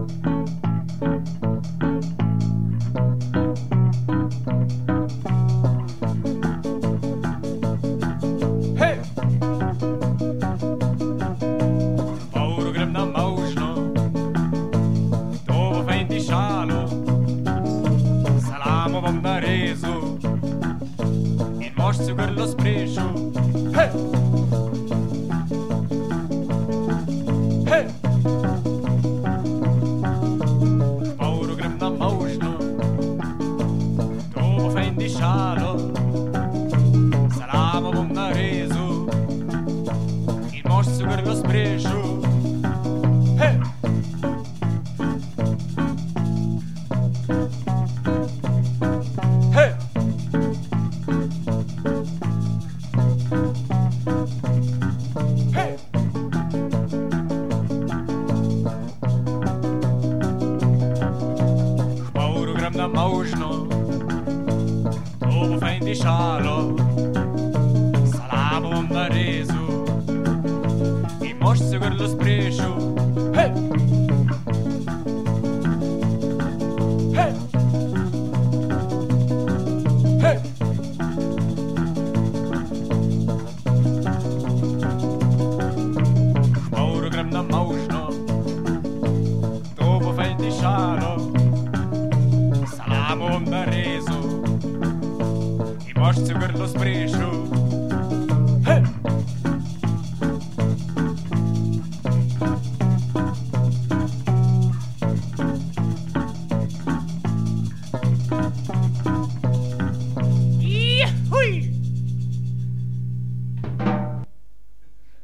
Bom narezu in mož si v grlo sprešu. Hej! Hej! V Povru grem na Mavžno, to bo fejn dišalo. Salamo bom narezu in mož si v grlo sprešu. Hej! Na Mavžno, to bo fejn dišalo. Salamo bom narezu in mož si v grlo sprešu. Hej! Hej! Hej! V Povru grem na Mavžno, to bo fejn dišalo. Salamo bom narezu in mož si v grlo sprešu.